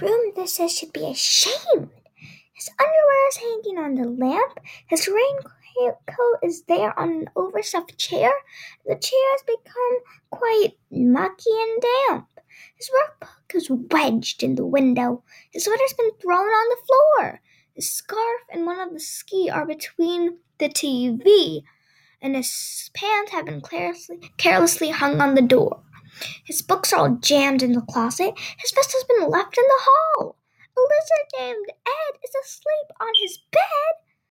room this says should be ashamed. His underwear is hanging on the lamp. His raincoat is there on an overstuffed chair. The chair has become quite mucky and damp. His workbook is wedged in the window. His sweater's been thrown on the floor. His scarf and one of the ski are between the TV, and his pants have been carelessly hung on the door. His books are all jammed in the closet. His vest has been left in the hall. A lizard named Ed is asleep on his bed.